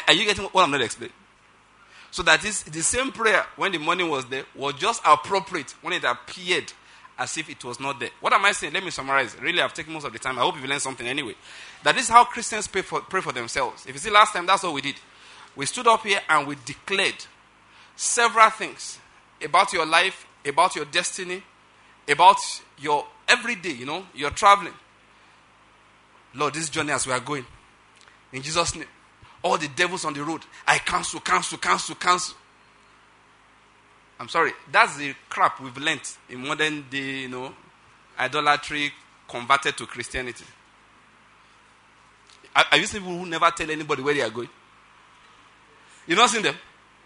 Are you getting what I'm not explaining? So that is the same prayer when the money was there was just appropriate when it appeared as if it was not there. What am I saying? Let me summarize. Really, I've taken most of the time. I hope you've learned something anyway. That is how Christians pray for themselves. If you see last time, that's what we did. We stood up here and we declared several things about your life, about your destiny, about your everyday, you're traveling. Lord, this journey as we are going, in Jesus' name, all the devils on the road, I cancel. I'm sorry, that's the crap we've learnt in modern day, idolatry converted to Christianity. Are you seen people who never tell anybody where they are going? You've not seen them?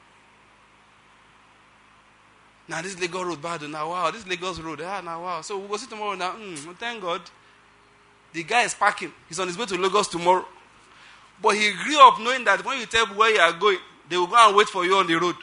Now this Lagos road bad. Now wow, this Lagos road. Now wow. So we'll go see tomorrow now. Thank God. The guy is parking. He's on his way to Lagos tomorrow. But he grew up knowing that when you tell people where you are going, they will go and wait for you on the road.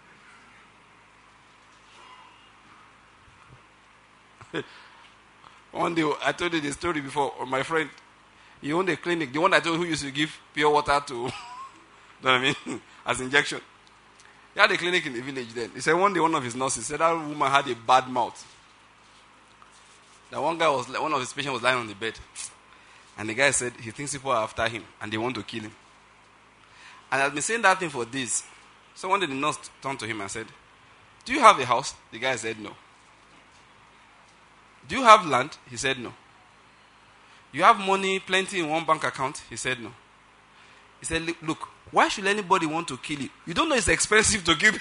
One day, I told you the story before of my friend. He owned a clinic. The one I told you who used to give pure water to, you know what I mean, as injection. He had a clinic in the village then. He said one day one of his nurses said that woman had a bad mouth. That one of his patients was lying on the bed. And the guy said he thinks people are after him and they want to kill him. And I've been saying that thing for days. So one day the nurse turned to him and said, do you have a house? The guy said no. Do you have land? He said no. You have money, plenty in one bank account? He said no. He said, look, why should anybody want to kill you? You don't know it's expensive to kill you.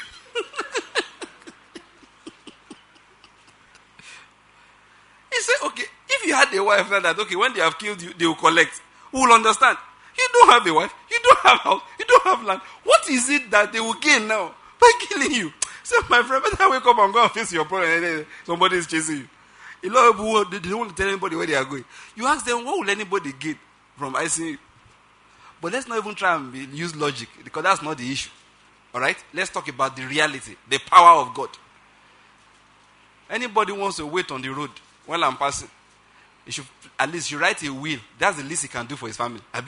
He said, okay, if you had a wife like that, okay, when they have killed you, they will collect. Who will understand? You don't have a wife, you don't have house, you don't have land. What is it that they will gain now by killing you? So my friend, better wake up and go and face your problem. Somebody is chasing you. A lot of people, they don't want to tell anybody where they are going. You ask them, what will anybody get from icing you? But let's not even try and use logic, because that's not the issue. Alright? Let's talk about the reality, the power of God. Anybody wants to wait on the road while I'm passing, he should at least write a will. That's the least he can do for his family. Abi?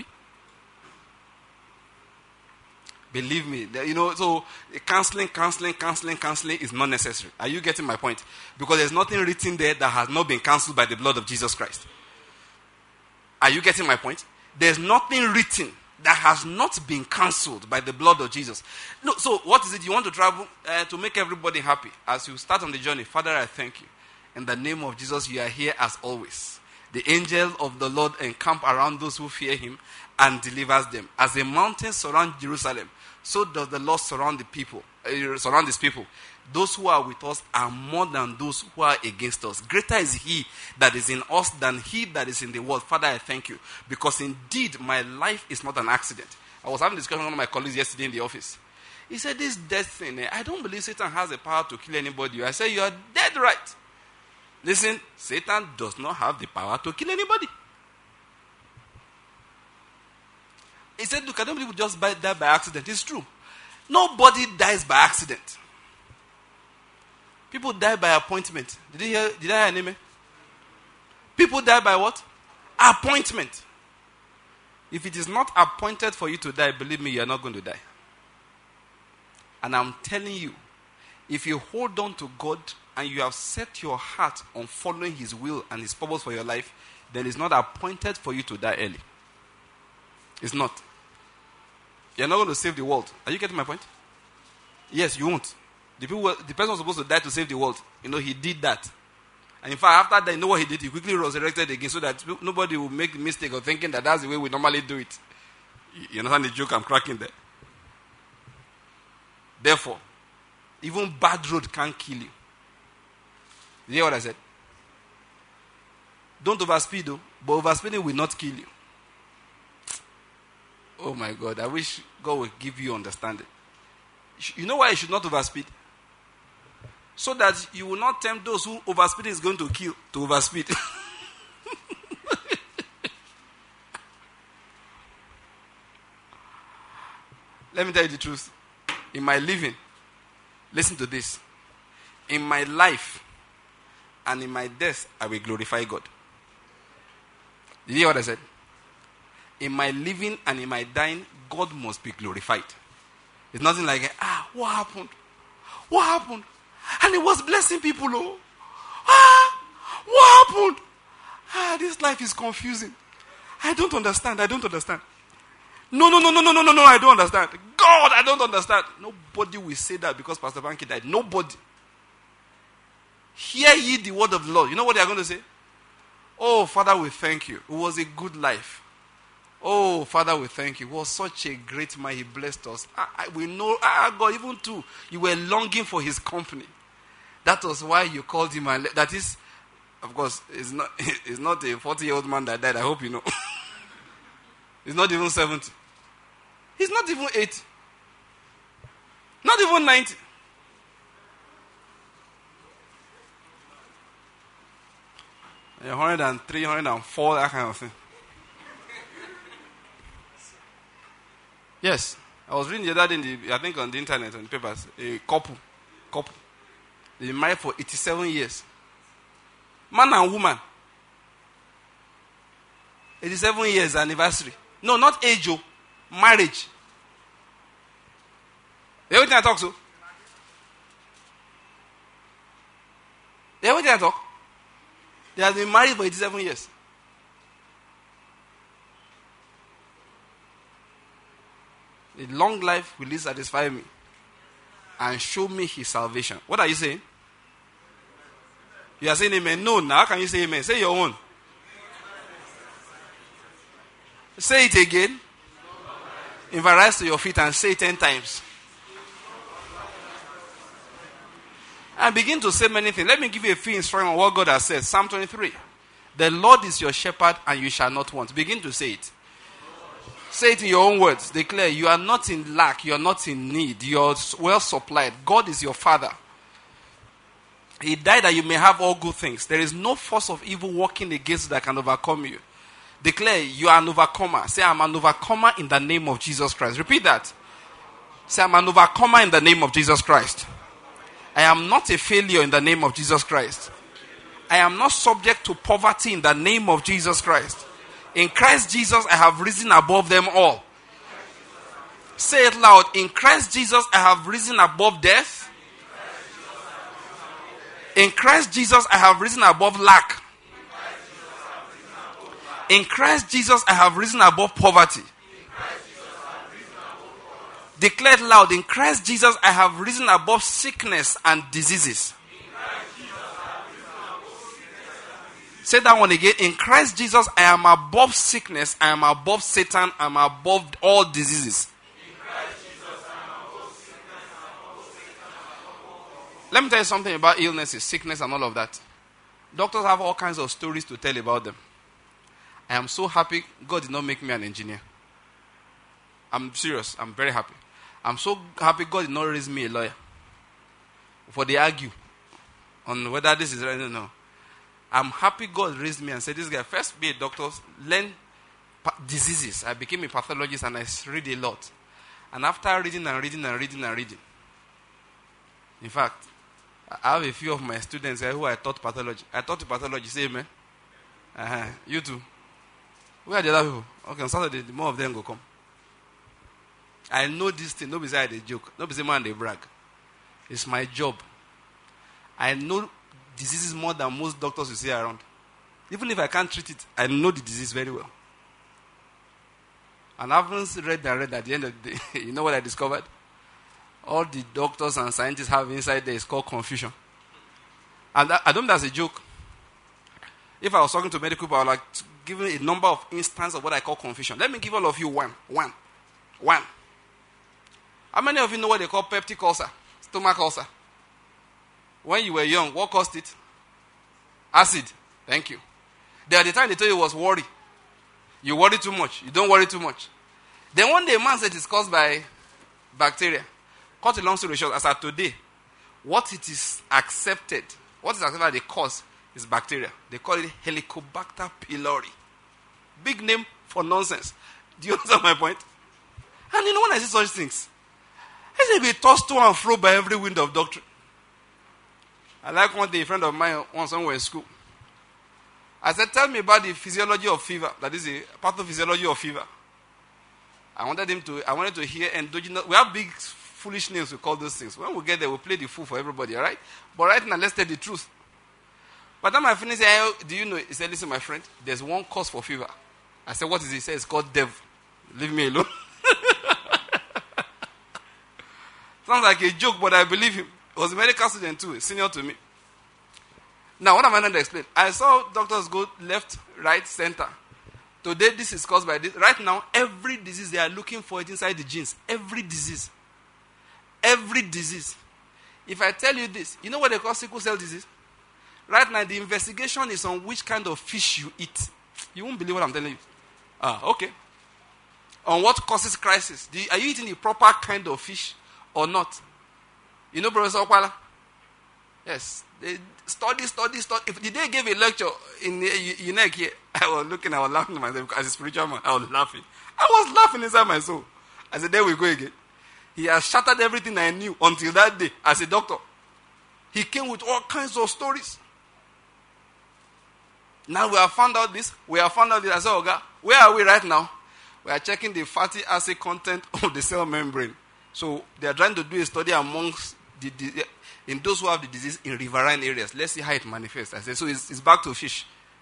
Believe me. So cancelling is not necessary. Are you getting my point? Because there's nothing written there that has not been cancelled by the blood of Jesus Christ. Are you getting my point? There's nothing written that has not been cancelled by the blood of Jesus. No, so what is it? You want to travel to make everybody happy. As you start on the journey, Father, I thank you. In the name of Jesus, you are here as always. The angel of the Lord encamp around those who fear him and delivers them. As the mountains surround Jerusalem, so does the Lord surround his people. Those who are with us are more than those who are against us. Greater is he that is in us than he that is in the world. Father, I thank you. Because indeed, my life is not an accident. I was having a discussion with one of my colleagues yesterday in the office. He said, this death thing, I don't believe Satan has the power to kill anybody. I said, you are dead right. Listen, Satan does not have the power to kill anybody. He said, look, I don't believe we just die by accident. It's true. Nobody dies by accident. People die by appointment. Did I hear an amen? People die by what? Appointment. If it is not appointed for you to die, believe me, you are not going to die. And I'm telling you, if you hold on to God and you have set your heart on following his will and his purpose for your life, then it's not appointed for you to die early. It's not. You're not going to save the world. Are you getting my point? Yes, you won't. The person was supposed to die to save the world. He did that. And in fact, after that, you know what he did? He quickly resurrected again so that nobody will make the mistake of thinking that that's the way we normally do it. You understand the joke I'm cracking there? Therefore, even bad road can't kill you. You hear what I said? Don't overspeed though, but overspeeding will not kill you. Oh my God, I wish God would give you understanding. You know why you should not overspeed? So that you will not tempt those who overspeeding is going to kill to overspeed. Let me tell you the truth. In my living, listen to this. In my life and in my death, I will glorify God. Did you hear what I said? In my living and in my dying, God must be glorified. It's nothing like, what happened? What happened? And he was blessing people, oh. What happened? This life is confusing. I don't understand. No, I don't understand. God, I don't understand. Nobody will say that because Pastor Banky died. Nobody. Hear ye the word of the Lord. You know what they are going to say? Oh, Father, we thank you. It was a good life. Oh, Father, we thank you. He was such a great man. He blessed us. We know, God, even too, you were longing for his company. That was why you called him. That is, of course, it's not a 40-year-old man that died. I hope you know. He's not even 70. He's not even 80. Not even 90. A 103, 104, that kind of thing. Yes. I was reading the other day, I think on the internet, on the papers, a couple. They married for 87 years. Man and woman. 87 years anniversary. No, not age, marriage. Everything I talk so? Everything I talk? They have been married for 87 years. A long life will satisfy me and show me his salvation. What are you saying? You are saying amen. No, now how can you say amen? Say your own. Say it again. If I rise to your feet and say it 10 times. And begin to say many things. Let me give you a few instructions on what God has said. Psalm 23. The Lord is your shepherd and you shall not want. Begin to say it. Say it in your own words. Declare, you are not in lack. You are not in need. You are well supplied. God is your Father. He died that you may have all good things. There is no force of evil working against you that can overcome you. Declare, you are an overcomer. Say, I'm an overcomer in the name of Jesus Christ. Repeat that. Say, I'm an overcomer in the name of Jesus Christ. I am not a failure in the name of Jesus Christ. I am not subject to poverty in the name of Jesus Christ. In Christ Jesus, I have risen above them all. Say it loud. In Christ Jesus, I have risen above death. In Christ Jesus, I have risen above lack. In Christ Jesus, I have risen above poverty. Declare it loud. In Christ Jesus, I have risen above sickness and diseases. Say that one again. In Christ Jesus, I am above sickness. I am above Satan. I am above all diseases. Let me tell you something about illnesses, sickness, and all of that. Doctors have all kinds of stories to tell about them. I am so happy God did not make me an engineer. I'm serious. I'm very happy. I'm so happy God did not raise me a lawyer. For they argue on whether this is right or no. I'm happy God raised me and said, this guy, first be a doctor, learn diseases. I became a pathologist and I read a lot. And after reading, in fact, I have a few of my students who I taught pathology. I taught pathology, say amen. You too. Where are the other people? Okay, on Saturday, the more of them will come. I know this thing. Nobody say they joke. Nobody say man they brag. It's my job. I know diseases more than most doctors you see around. Even if I can't treat it, I know the disease very well. And I haven't read at the end of the day. You know what I discovered? All the doctors and scientists have inside there is called confusion. And I don't think that's a joke. If I was talking to medical people, I would like to give a number of instances of what I call confusion. Let me give all of you one. How many of you know what they call peptic ulcer? Stomach ulcer. When you were young, what caused it? Acid. Thank you. There at the time they told you it was worry. You worry too much. You don't worry too much. Then one day a man said it's caused by bacteria. Cut a long story short, as of today, what is accepted the cause is bacteria. They call it Helicobacter pylori. Big name for nonsense. Do you understand my point? And you know when I see such things, I say be tossed to and fro by every wind of doctrine. I like one day a friend of mine once when we were in school. I said, tell me about the physiology of fever. That is the pathophysiology of fever. I wanted to hear endogenous. We have big, foolish names we call those things. When we get there, we'll play the fool for everybody, all right? But right now, let's tell the truth. By the time I finished, do you know? He said, listen, my friend, there's one cause for fever. I said, what is it? He said, it's called devil. Leave me alone. Sounds like a joke, but I believe him. He was a medical student too, senior to me. Now, what am I going to explain? I saw doctors go left, right, center. Today, this is caused by this. Right now, every disease, they are looking for it inside the genes. Every disease. Every disease. If I tell you this, you know what they call sickle cell disease? Right now, the investigation is on which kind of fish you eat. You won't believe what I'm telling you. Okay. On what causes crisis. Are you eating the proper kind of fish or not? You know Professor Okwala? Yes. They study. If the day gave a lecture in UNEC here, I was laughing to myself as a spiritual man. I was laughing inside my soul. I said, there we go again. He has shattered everything I knew until that day as a doctor. He came with all kinds of stories. Now we have found out this. I said, Oga, where are we right now? We are checking the fatty acid content of the cell membrane. So they are trying to do a study amongst in those who have the disease in riverine areas. Let's see how it manifests. I said, so it's back to fish.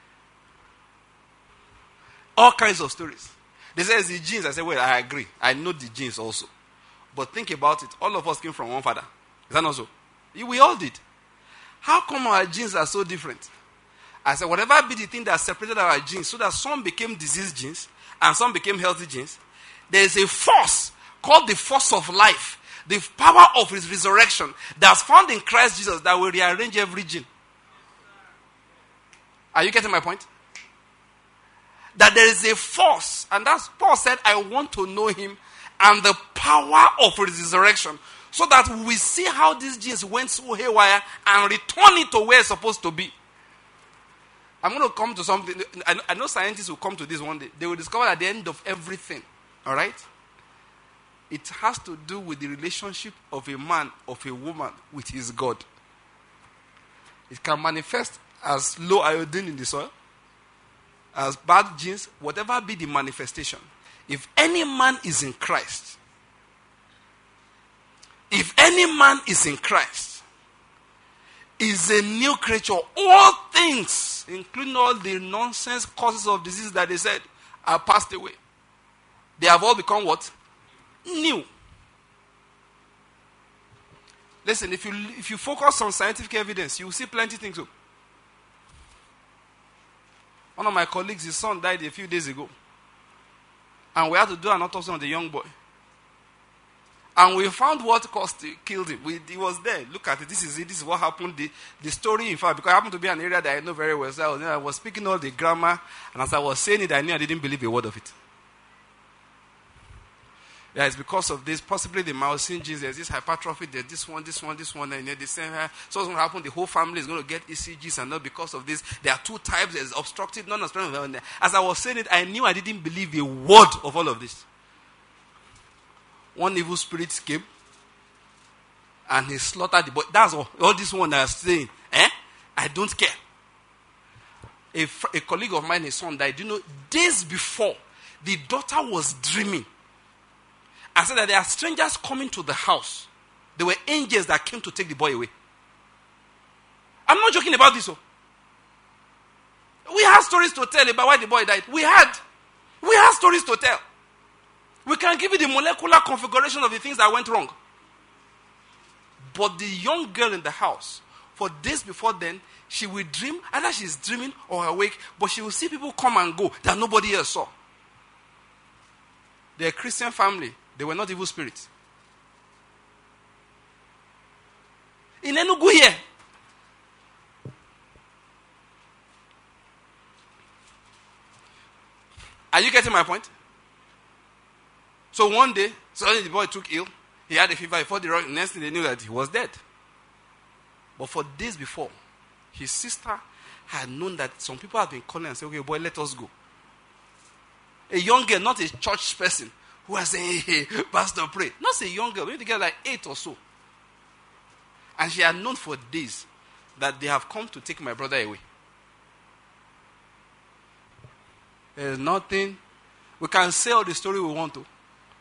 All kinds of stories. They say it's the genes. I said, well, I agree. I know the genes also. But think about it. All of us came from one father. Is that not so? We all did. How come our genes are so different? I said, whatever be the thing that separated our genes so that some became disease genes and some became healthy genes, there is a force called the force of life, the power of his resurrection that's found in Christ Jesus that will rearrange every gene. Are you getting my point? That there is a force, and that's Paul said, I want to know him and the power of his resurrection so that we see how these genes went so haywire and return it to where it's supposed to be. I'm going to come to something. I know scientists will come to this one day. They will discover at the end of everything, all right, it has to do with the relationship of a man, of a woman with his God. It can manifest as low iodine in the soil, as bad genes, whatever be the manifestation. If any man is in Christ, is a new creature. All things, including all the nonsense causes of disease that they said, are passed away. They have all become what? New. Listen, if you focus on scientific evidence, you will see plenty of things. One of my colleagues, his son died a few days ago. And we had to do an autopsy on the young boy. And we found what killed him. He was there. Look at it. This is what happened. The story, in fact, because I happened to be an area that I know very well. So I was speaking all the grammar. And as I was saying it, I knew I didn't believe a word of it. Yeah, it's because of this. Possibly the myosin genes. There's this hypertrophy. There's this one. And they say, so what's going to happen? The whole family is going to get ECGs. And not because of this. There are two types. There's obstructive, non-obstructive. As I was saying it, I knew I didn't believe a word of all of this. One evil spirit came and he slaughtered the boy. That's all this one that is saying. I don't care. A colleague of mine, his son died. You know, days before, the daughter was dreaming. I said that there are strangers coming to the house. There were angels that came to take the boy away. I'm not joking about this. We have stories to tell about why the boy died. We have stories to tell. We can give you the molecular configuration of the things that went wrong. But the young girl in the house, for days before then, she will dream, either she's dreaming or awake, but she will see people come and go that nobody else saw. They're a Christian family. They were not evil spirits. In Enugu here. Are you getting my point? So one day, suddenly the boy took ill. He had a fever. Before the next thing they knew that he was dead. But for days before, his sister had known that some people had been calling and saying, okay, boy, let us go. A young girl, not a church person, who was saying, hey, pastor, pray. Not a young girl, maybe the girl like 8 or so. And she had known for days that they have come to take my brother away. There is nothing. We can say all the story we want to.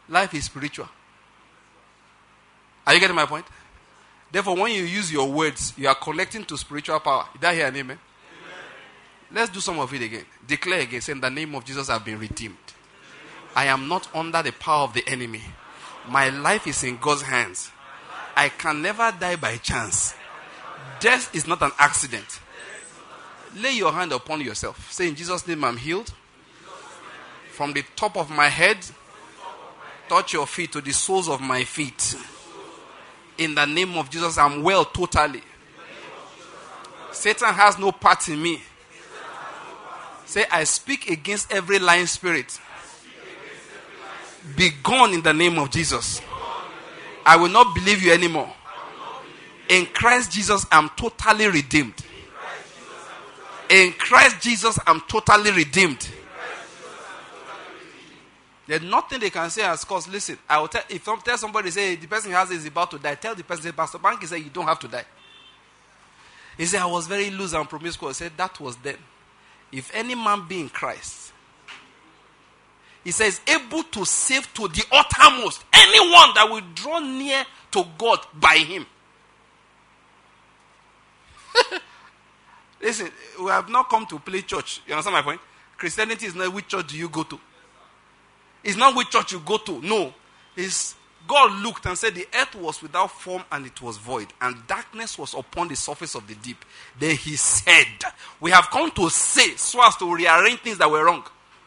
Life is spiritual. Are you getting my point? Therefore, when you use your words, you are connecting to spiritual power. Did I hear an amen? Let's do some of it again. Declare again, say, in the name of Jesus, I've been redeemed. I am not under the power of the enemy. My life is in God's hands. I can never die by chance. Death is not an accident. Lay your hand upon yourself. Say, in Jesus' name, I'm healed. From the top of my head, touch your feet to the soles of my feet. In the name of Jesus, I'm well totally. Satan has no part in me. Say, I speak against every lying spirit. Be gone in the name of Jesus. I will not believe you anymore. In Christ Jesus, I'm totally redeemed. In Christ Jesus, I'm totally redeemed. There's nothing they can say as cause. Listen, I will tell, if I tell somebody, say, the person has is about to die, tell the person, say, Pastor Banky said, you don't have to die. He said, I was very loose and promiscuous. I said, that was then. If any man be in Christ, he says, able to save to the uttermost anyone that will draw near to God by him. Listen, we have not come to play church. You understand my point? Christianity is not which church do you go to. It's not which church you go to. No. It's God looked and said the earth was without form and it was void. And darkness was upon the surface of the deep. Then he said, we have come to say so as to rearrange things that were wrong.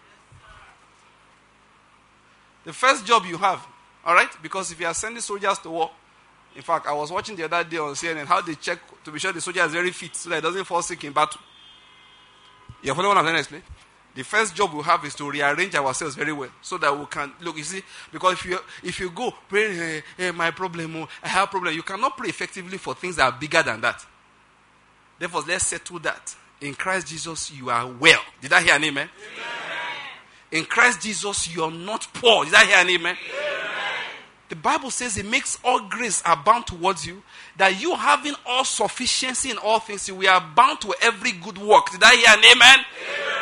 The first job you have, all right? Because if you are sending soldiers to war, in fact, I was watching the other day on CNN how they check to be sure the soldier is very fit so that he doesn't fall sick in battle. You're following what I'm trying to explain? The first job we have is to rearrange ourselves very well so that we can, look, you see, because if you go, pray, my problem, I have a problem, you cannot pray effectively for things that are bigger than that. Therefore, let's settle that. In Christ Jesus, you are well. Did I hear an amen? Amen. In Christ Jesus, you are not poor. Did I hear an amen? Amen. The Bible says it makes all grace abound towards you, that you having all sufficiency in all things, we are bound to every good work. Did I hear an amen? Amen.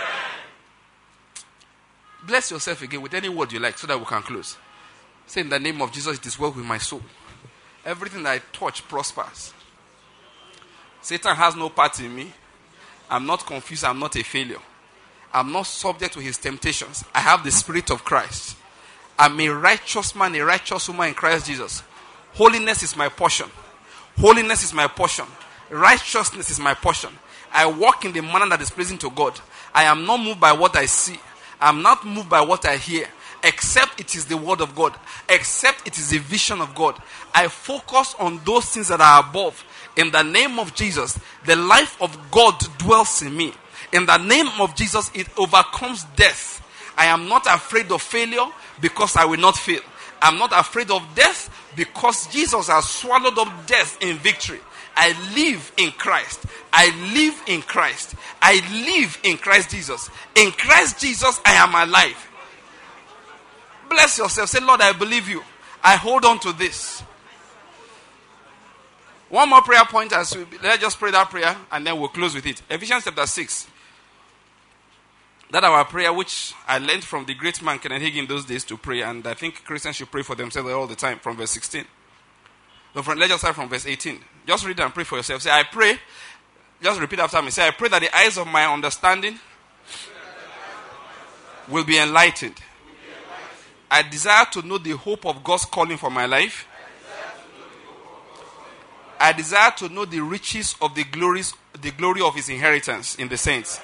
Bless yourself again with any word you like so that we can close. Say, in the name of Jesus, it is well with my soul. Everything that I touch prospers. Satan has no part in me. I'm not confused. I'm not a failure. I'm not subject to his temptations. I have the Spirit of Christ. I'm a righteous man, a righteous woman in Christ Jesus. Holiness is my portion. Holiness is my portion. Righteousness is my portion. I walk in the manner that is pleasing to God. I am not moved by what I see. I'm not moved by what I hear. Except it is the word of God. Except it is the vision of God. I focus on those things that are above. In the name of Jesus, the life of God dwells in me. In the name of Jesus, it overcomes death. I am not afraid of failure because I will not fail. I'm not afraid of death because Jesus has swallowed up death in victory. I live in Christ. I live in Christ. I live in Christ Jesus. In Christ Jesus, I am alive. Bless yourself. Say, Lord, I believe you. I hold on to this. One more prayer point. Let's just pray that prayer and then we'll close with it. Ephesians chapter 6. That our prayer, which I learned from the great man Kenneth Hagin in those days to pray, and I think Christians should pray for themselves all the time, from verse 16. So let's just start from verse 18. Just read and pray for yourself. Say, I pray, just repeat after me. Say, I pray that the eyes of my understanding will be enlightened. I desire to know the hope of God's calling for my life. I desire to know the riches of the glory of his inheritance in the saints.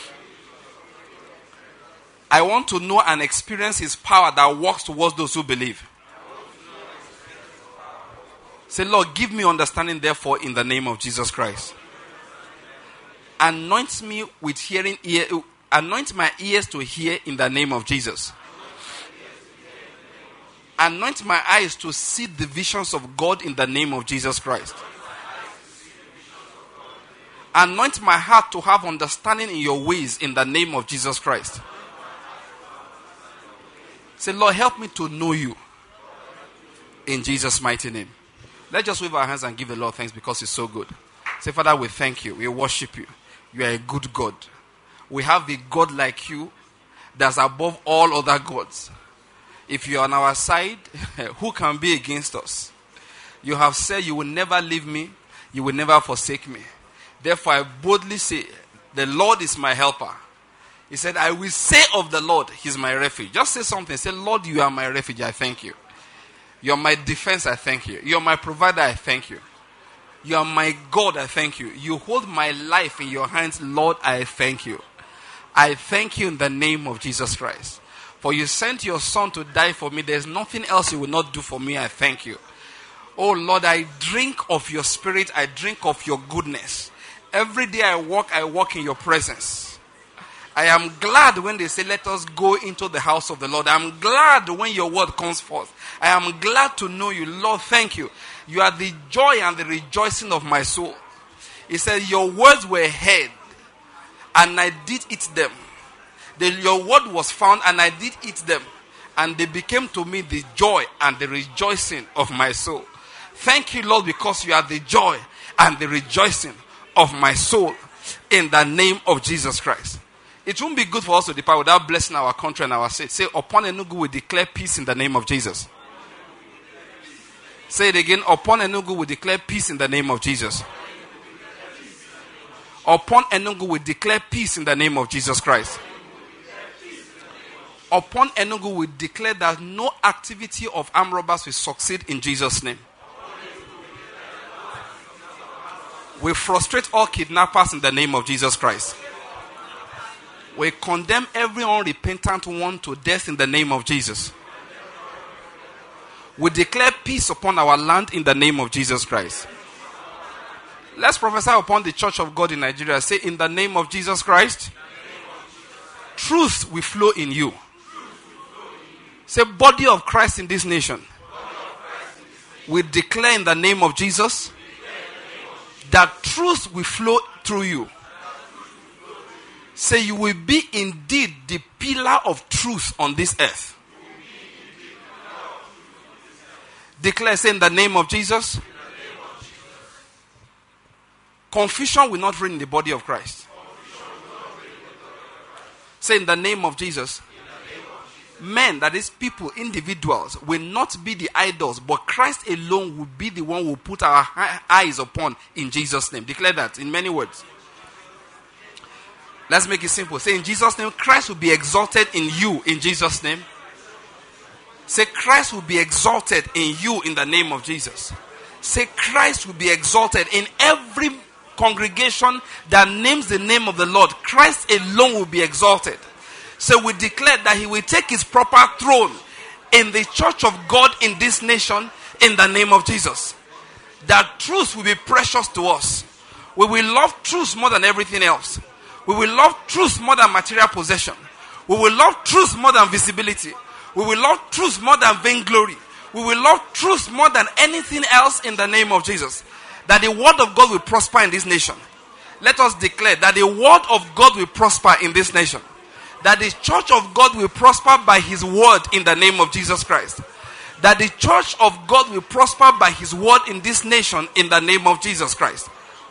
I want to know and experience his power that works towards those who believe. Say, Lord, give me understanding, therefore, in the name of Jesus Christ. Anoint me with hearing ear. Anoint my ears to hear in the name of Jesus. Anoint my eyes to see the visions of God in the name of Jesus Christ. Anoint my heart to have understanding in your ways in the name of Jesus Christ. Say, Lord, help me to know you in Jesus' mighty name. Let's just wave our hands and give the Lord thanks because he's so good. Say, Father, we thank you. We worship you. You are a good God. We have a God like you that's above all other gods. If you are on our side, who can be against us? You have said you will never leave me, you will never forsake me. Therefore I boldly say, the Lord is my helper. He said, I will say of the Lord, He's my refuge. Just say something. Say, Lord, you are my refuge. I thank you. You are my defense. I thank you. You are my provider. I thank you. You are my God. I thank you. You hold my life in your hands. Lord, I thank you. I thank you in the name of Jesus Christ. For you sent your son to die for me. There's nothing else you will not do for me. I thank you. Oh Lord, I drink of your spirit. I drink of your goodness. Every day I walk in your presence. I am glad when they say, let us go into the house of the Lord. I am glad when your word comes forth. I am glad to know you. Lord, thank you. You are the joy and the rejoicing of my soul. He said, your words were heard, and I did eat them. Your word was found, and I did eat them. And they became to me the joy and the rejoicing of my soul. Thank you, Lord, because you are the joy and the rejoicing of my soul, in the name of Jesus Christ. It won't be good for us to depart without blessing our country and our state. Say, upon Enugu we declare peace in the name of Jesus. Say it again. Upon Enugu we declare peace in the name of Jesus. Upon Enugu we declare peace in the name of Jesus Christ. Upon Enugu we declare that no activity of armed robbers will succeed in Jesus' name. We frustrate all kidnappers in the name of Jesus Christ. We condemn every unrepentant one to death in the name of Jesus. We declare peace upon our land in the name of Jesus Christ. Let's prophesy upon the church of God in Nigeria. Say, in the name of Jesus Christ, truth will flow in you. Say, body of Christ in this nation. We declare in the name of Jesus that truth will flow through you. Say, you will be indeed the pillar of truth on this earth. Declare, say, in the name of Jesus, confusion will not reign in the body of Christ. Say, in the name of Jesus, men, that is people, individuals, will not be the idols, but Christ alone will be the one who put our eyes upon in Jesus' name. Declare that in many words. Let's make it simple. Say, in Jesus' name, Christ will be exalted in you in Jesus' name. Say, Christ will be exalted in you in the name of Jesus. Say, Christ will be exalted in every congregation that names the name of the Lord. Christ alone will be exalted. So we declare that He will take His proper throne in the church of God in this nation in the name of Jesus. That truth will be precious to us. We will love truth more than everything else. We will love truth more than material possession. We will love truth more than visibility. We will love truth more than vainglory. We will love truth more than anything else in the name of Jesus. That the word of God will prosper in this nation. Let us declare that the word of God will prosper in this nation. That the church of God will prosper by His word in the name of Jesus Christ. That the church of God will prosper by His word in this nation in the name of Jesus Christ.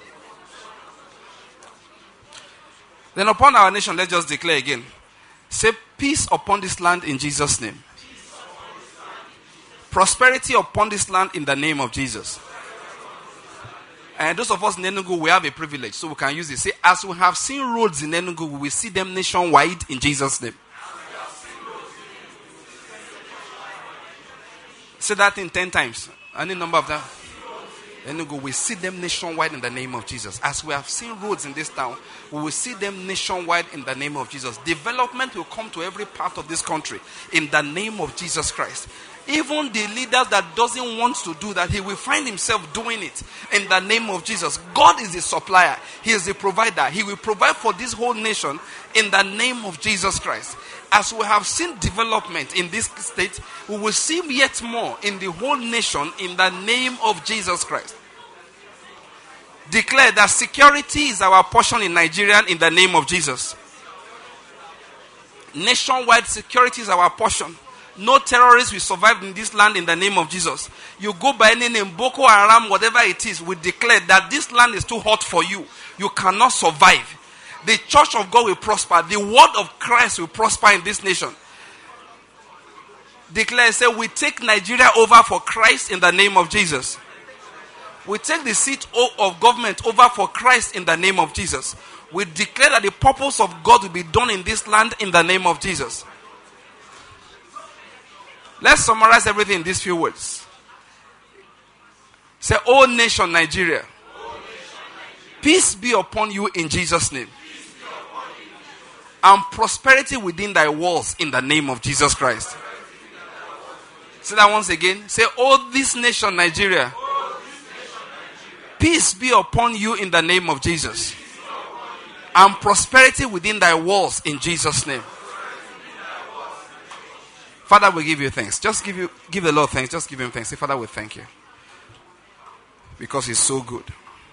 Then upon our nation, let's just declare again. Say, peace upon this land in Jesus' name. Prosperity upon this land in the name of Jesus. And those of us in Enugu, we have a privilege, so we can use it. Say, as we have seen roads in Enugu, we will see them nationwide in Jesus' name. Say that in 10 times. Any number of them. Enugu, we see them nationwide in the name of Jesus. As we have seen roads in this town, we will see them nationwide in the name of Jesus. Development will come to every part of this country in the name of Jesus Christ. Even the leaders that doesn't want to do that, he will find himself doing it in the name of Jesus. God is the supplier. He is the provider. He will provide for this whole nation in the name of Jesus Christ. As we have seen development in this state, we will see yet more in the whole nation in the name of Jesus Christ. Declare that security is our portion in Nigeria in the name of Jesus. Nationwide security is our portion. No terrorists will survive in this land in the name of Jesus. You go by any name, Boko Haram, whatever it is, we declare that this land is too hot for you. You cannot survive. The church of God will prosper. The word of Christ will prosper in this nation. Declare, say, we take Nigeria over for Christ in the name of Jesus. We take the seat of government over for Christ in the name of Jesus. We declare that the purpose of God will be done in this land in the name of Jesus. Let's summarize everything in these few words. Say, O nation Nigeria, peace be upon you in Jesus' name. And prosperity within thy walls in the name of Jesus Christ. Say that once again. Say, oh, this nation, Nigeria, peace be upon you in the name of Jesus. And prosperity within thy walls in Jesus' name. Father, we give you thanks. Just give the Lord thanks. Just give him thanks. Say, Father, we thank you. Because he's so good.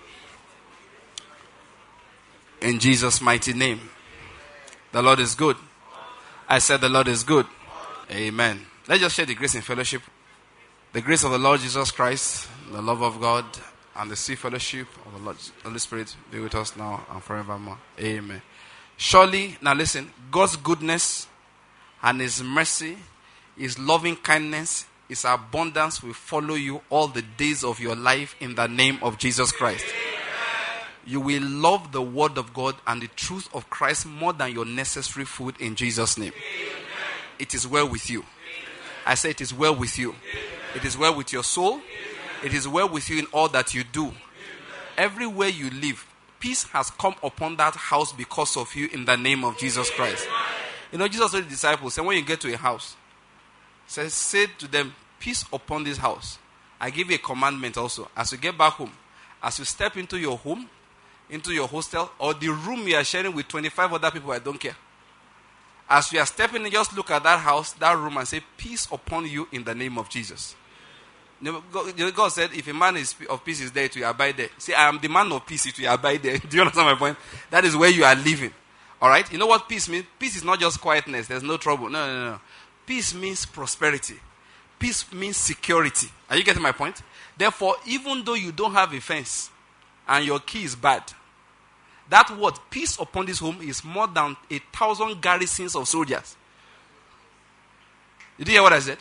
In Jesus' mighty name. The Lord is good. I said the Lord is good. Amen. Let's just share the grace in fellowship. The grace of the Lord Jesus Christ, the love of God, and the sweet fellowship of the Lord, Holy Spirit be with us now and forevermore. Amen. Surely, now listen, God's goodness and his mercy, his loving kindness, his abundance will follow you all the days of your life in the name of Jesus Christ. You will love the word of God and the truth of Christ more than your necessary food in Jesus' name. Amen. It is well with you. Amen. I say it is well with you. Amen. It is well with your soul. Amen. It is well with you in all that you do. Amen. Everywhere you live, peace has come upon that house because of you in the name of Jesus Christ. Amen. You know, Jesus told the disciples, and when you get to a house, say to them, peace upon this house. I give you a commandment also. As you get back home, as you step into your home, into your hostel, or the room you are sharing with 25 other people, I don't care. As you are stepping in, just look at that house, that room, and say, peace upon you in the name of Jesus. God said, if a man of peace is there, it will abide there. Say, I am the man of peace, it will abide there. Do you understand my point? That is where you are living. Alright? You know what peace means? Peace is not just quietness. There's no trouble. No. Peace means prosperity. Peace means security. Are you getting my point? Therefore, even though you don't have a fence, and your key is bad, that word, peace upon this home, is more than 1,000 garrisons of soldiers. Did you hear what I said?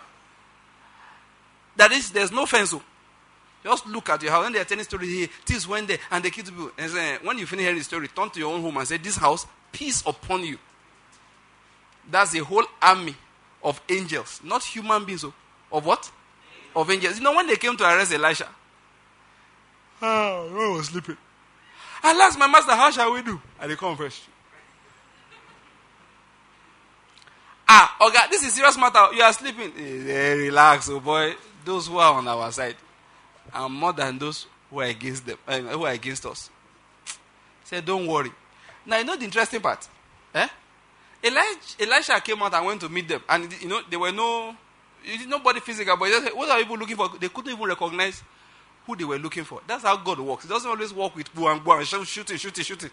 That is, there's no fence. Just look at your house. When they are telling story here, this went there, and they kill people. And say, when you finish hearing the story, turn to your own home and say, this house, peace upon you. That's a whole army of angels, not human beings. Of what? Of angels. You know, when they came to arrest Elisha, I was sleeping. I asked my master, how shall we do? And they come first. Okay, this is serious matter. You are sleeping. Relax, oh boy. Those who are on our side are more than those who are against them, who are against us. Say, don't worry. Now, you know the interesting part? Elisha came out and went to meet them. And, you know, there were nobody physical, but they said, what are people looking for? They couldn't even recognize who they were looking for. That's how God works. He doesn't always work with boo and shooting.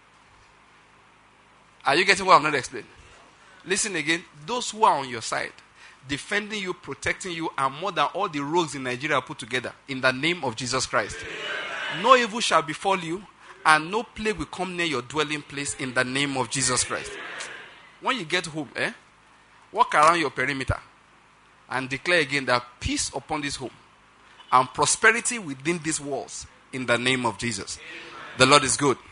Are you getting what I'm not explaining? Listen again. Those who are on your side, defending you, protecting you, are more than all the rogues in Nigeria put together in the name of Jesus Christ. Amen. No evil shall befall you, and no plague will come near your dwelling place in the name of Jesus Christ. When you get home, walk around your perimeter and declare again that peace upon this home and prosperity within these walls in the name of Jesus. The Lord is good.